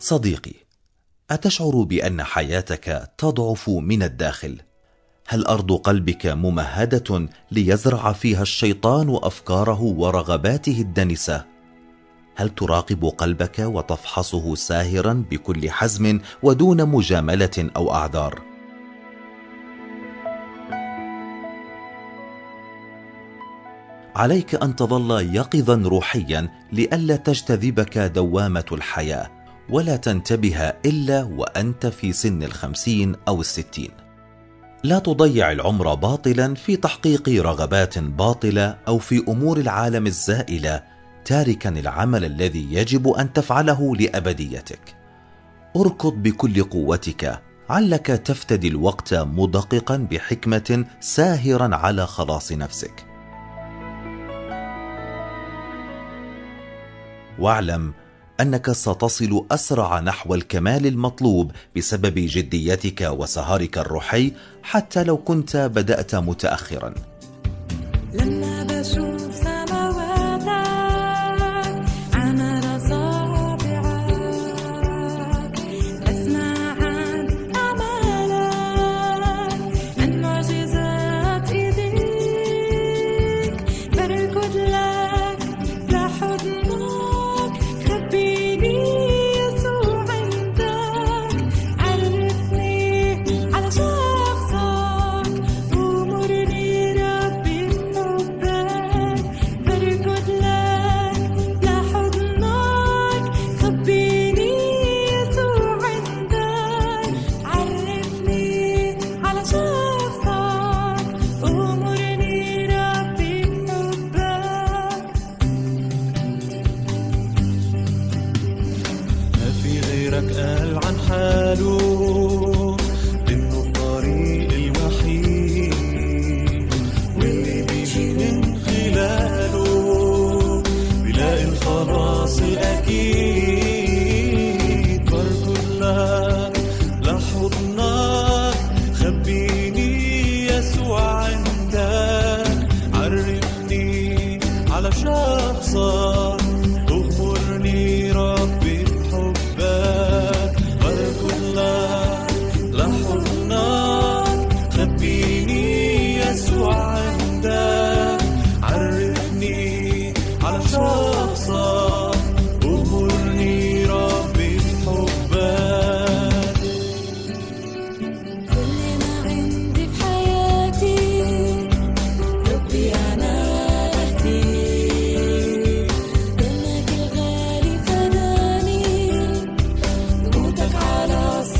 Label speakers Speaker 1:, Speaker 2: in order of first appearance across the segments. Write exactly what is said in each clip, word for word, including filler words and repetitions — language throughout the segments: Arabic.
Speaker 1: صديقي، أتشعر بأن حياتك تضعف من الداخل؟ هل أرض قلبك ممهدة ليزرع فيها الشيطان أفكاره ورغباته الدنسة؟ هل تراقب قلبك وتفحصه ساهرا بكل حزم ودون مجاملة أو أعذار؟ عليك أن تظل يقظا روحيا لئلا تجتذبك دوامة الحياة، ولا تنتبه إلا وأنت في سن الخمسين أو الستين. لا تضيع العمر باطلا في تحقيق رغبات باطلة أو في أمور العالم الزائلة، تاركا العمل الذي يجب أن تفعله لأبديتك. اركض بكل قوتك، علك تفتدي الوقت مدققا بحكمة ساهرا على خلاص نفسك. واعلم أنك ستصل أسرع نحو الكمال المطلوب بسبب جديتك وسهرك الروحي، حتى لو كنت بدأت متأخرا.
Speaker 2: لما بشوف سماواتك عمل صابعك، أسمع عن أعمالك، عن معجزات إيديك، بركض لك لحضنك، خبيني يسوع عندك، عرفني على شخصك، أمرني ربي بحبك، بركض لك لحضنك، خبيني يسوع عندك، عرفني على شخصك، أمرني ربي بحبك.
Speaker 3: ما في غيرك قال عن حاله إنه الطريق الوحيد، واللي بيجي من خلاله بيلاقي الخلاص الأكيد. بركض لك لحضنك، خبيني يسوع عندك، عرفني على شخصك، أغمرني ربي بحبك، بركض لك لحضنك، خبيني يسوع عندك، عرفني على شخصك، أغمرني ربي بحبك.
Speaker 2: كل ما عندي في حياتي ربي أنا أهديك، دمك الغالي فداني، موتك على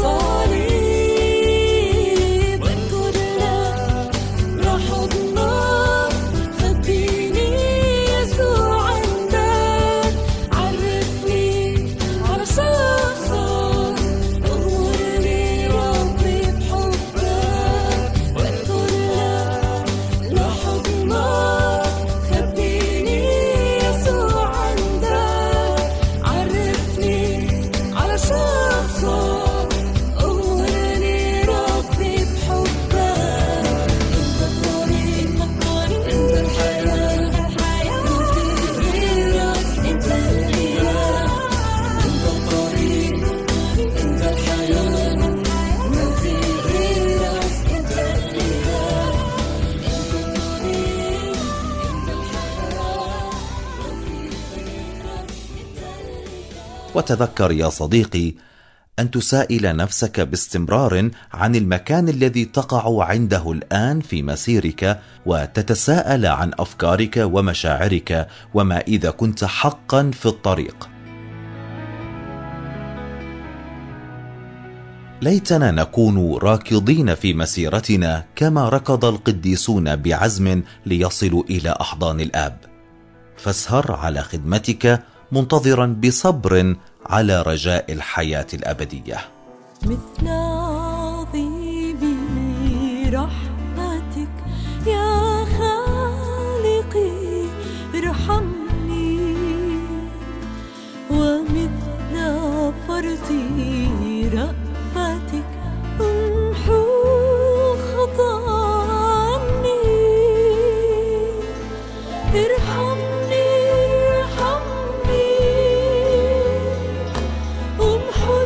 Speaker 2: الصليب، بركض لك لحضنك، خبيني يسوع عندك، عرفني على شخصك، أغمرني ربي بحبك، بركض لك لحضنك، خبيني يسوع عندك، عرفني على شخصك، أغمرني ربي بحبك. أنت الطريق، أنت الحياة، ما في غيرك، أنت الإله. أنت الطريق، أنت الحياة، ما في غيرك، أنت الإله. أنت الطريق، أنت الحياة، ما في غيرك، أنت الإله.
Speaker 1: وتذكر يا صديقي أن تسائل نفسك باستمرار عن المكان الذي تقع عنده الآن في مسيرك، وتتساءل عن أفكارك ومشاعرك، وما إذا كنت حقا في الطريق. ليتنا نكون راكضين في مسيرتنا كما ركض القديسون بعزم ليصلوا إلى أحضان الآب. فاسهر على خدمتك منتظرا بصبر على رجاء الحياة الأبدية.
Speaker 2: مثل عظيم رحمتك يا خالقي ارحمني، ومثل فرط رأفتك امحو خطاياي، ارحمني ارحمني امحو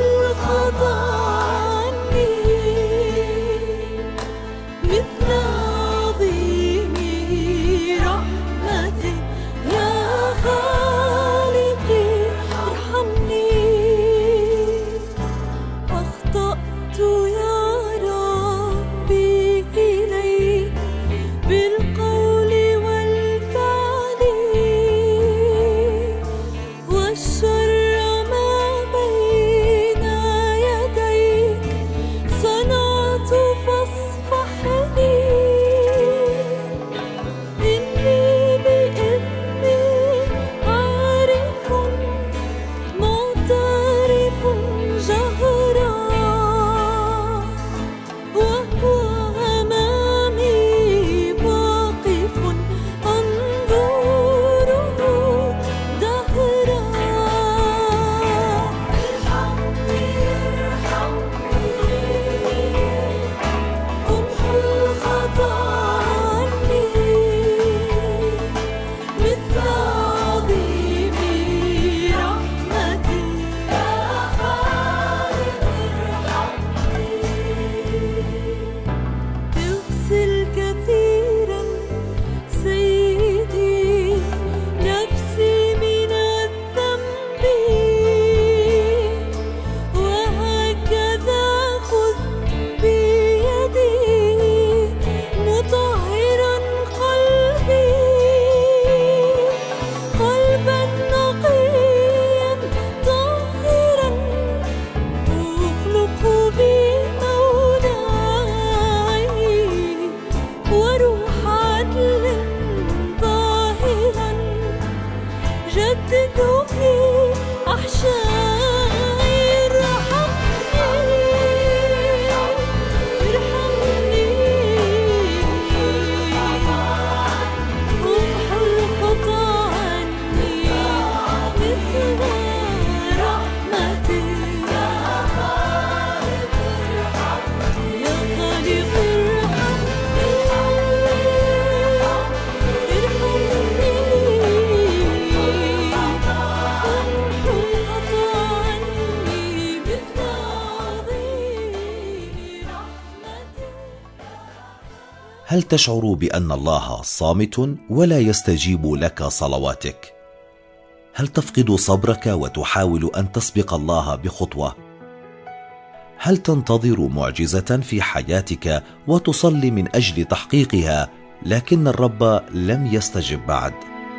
Speaker 1: هل تشعر بأن الله صامت ولا يستجيب لك صلواتك؟ هل تفقد صبرك وتحاول أن تسبق الله بخطوة؟ هل تنتظر معجزة في حياتك وتصلي من أجل تحقيقها لكن الرب لم يستجب بعد؟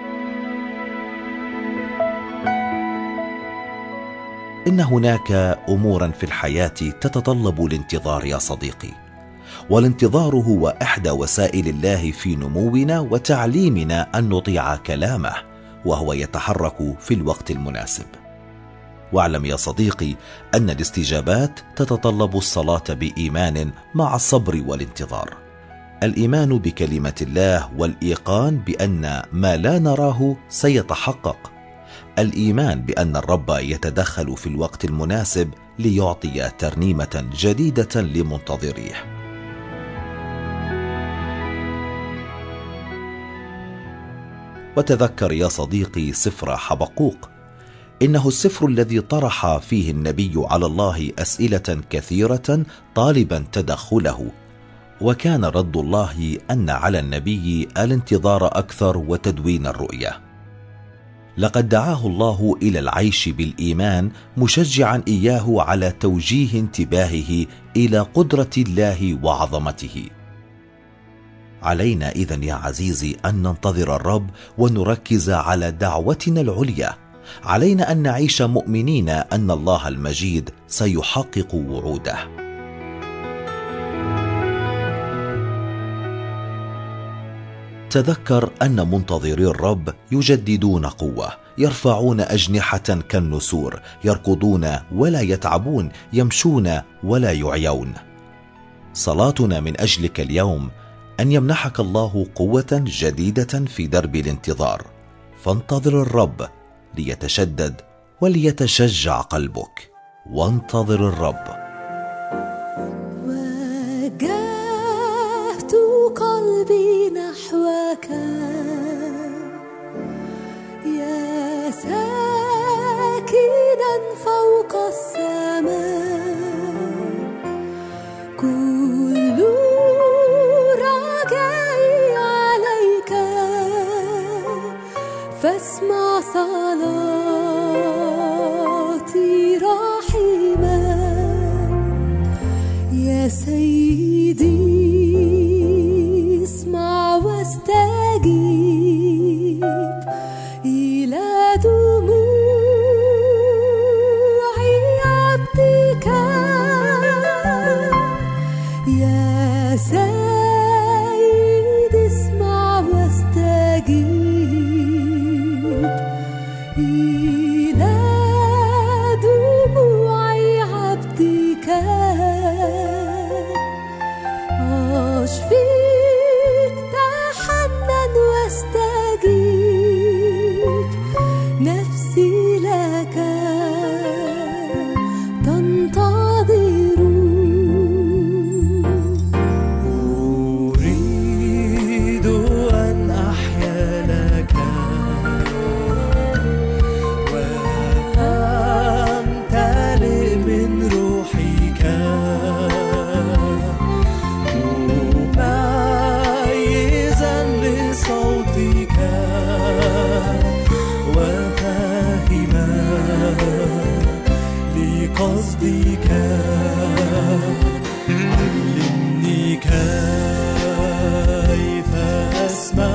Speaker 1: إن هناك أمورا في الحياة تتطلب الانتظار يا صديقي، والانتظار هو إحدى وسائل الله في نمونا وتعليمنا أن نطيع كلامه، وهو يتحرك في الوقت المناسب. واعلم يا صديقي أن الاستجابات تتطلب الصلاة بإيمان مع الصبر والانتظار. الإيمان بكلمة الله والإيقان بأن ما لا نراه سيتحقق. الإيمان بأن الرب يتدخل في الوقت المناسب ليعطي ترنيمة جديدة لمنتظريه. وتذكر يا صديقي سفر حبقوق، إنه السفر الذي طرح فيه النبي على الله أسئلة كثيرة طالبا تدخله، وكان رد الله أن على النبي الانتظار أكثر وتدوين الرؤية. لقد دعاه الله إلى العيش بالإيمان، مشجعا إياه على توجيه انتباهه إلى قدرة الله وعظمته. علينا إذن يا عزيزي أن ننتظر الرب ونركز على دعوتنا العليا. علينا أن نعيش مؤمنين أن الله المجيد سيحقق وعوده. تذكر أن منتظري الرب يجددون قوة، يرفعون أجنحة كالنسور، يركضون ولا يتعبون، يمشون ولا يعيون. صلاتنا من أجلك اليوم أن يمنحك الله قوة جديدة في درب الانتظار، فانتظر الرب ليتشدد وليتشجع قلبك. وانتظر الرب.
Speaker 2: وجهت قلبي نحوك يا ساكنا فوق السماء، كل رجائي عليك فاسمع صلاتي رحيما يا سيدي، اسمع واستجيب إلى دموع عبدك يا سيد، اسمع واستجيب إلى دموع عبدك، أشفيك تحنن واستجيب، نفسي لك تنتظر.
Speaker 3: أريد أن أحيا لك وأمتلئ من روحك، مميزا لصوتك وفاهما لقصدك. علمني كيف أسمع